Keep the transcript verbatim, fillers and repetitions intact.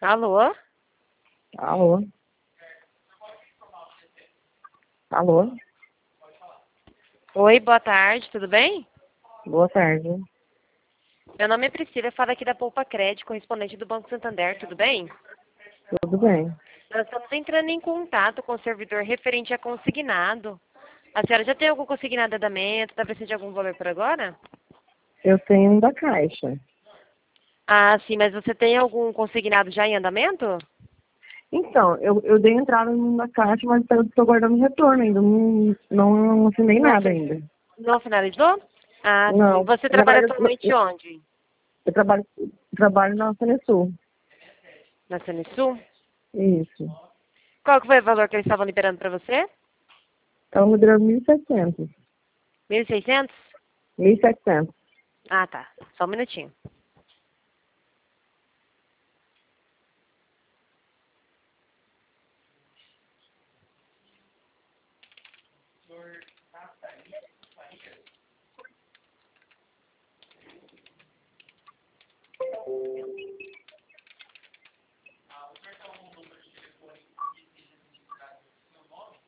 Alô? Alô? Alô? Oi, boa tarde, tudo bem? Boa tarde. Meu nome é Priscila, eu falo aqui da Poupa Crédito, correspondente do Banco Santander, tudo bem? Tudo bem? Nós estamos entrando em contato com o servidor referente a consignado. A senhora já tem algum consignado de andamento? Está precisando de algum valor por agora? Eu tenho um da Caixa. Ah, sim, mas você tem algum consignado já em andamento? Então, eu, eu dei entrada na Caixa, mas eu estou guardando retorno ainda. Não, não assinei Não, nada você ainda. não finalizou? Ah, sim. Não. Você Na trabalha verdade, eu, atualmente eu, onde? eu trabalho, trabalho na Cenesul. Na Sanesul? Isso. Qual que foi o valor que eles estavam liberando para você? Estão me dando mil e setecentos. mil e seiscentos? mil e setecentos. Ah, tá. Só um minutinho.